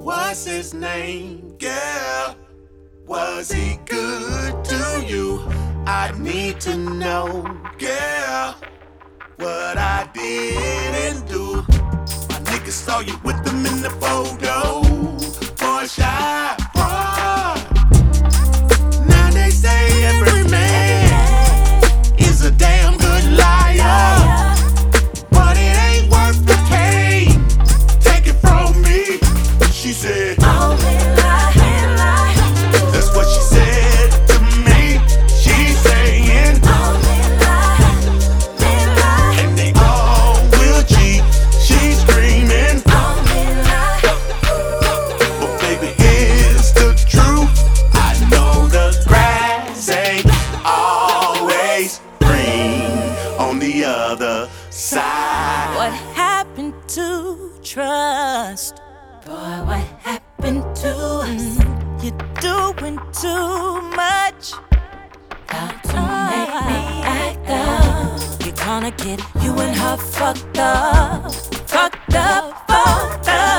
What's his name, girl? Was he good to you? I need to know, girl, what I didn't do. My niggas saw you with them in the photo. Boy, shy, fraud. Now they say every man is a damn good liar, but it ain't worth the pain. Take it from me. She said, only lie, lie. that's what she said to me. She's saying, Only lie, lie. and they all will cheat. She's screaming, Only lie. but baby, here's the truth. I know the grass ain't always green on the other side. What happened to trust? Boy, what happened to us? You're doing too much. How to make me act up? You're gonna get you and her fucked up, fucked up, fucked up.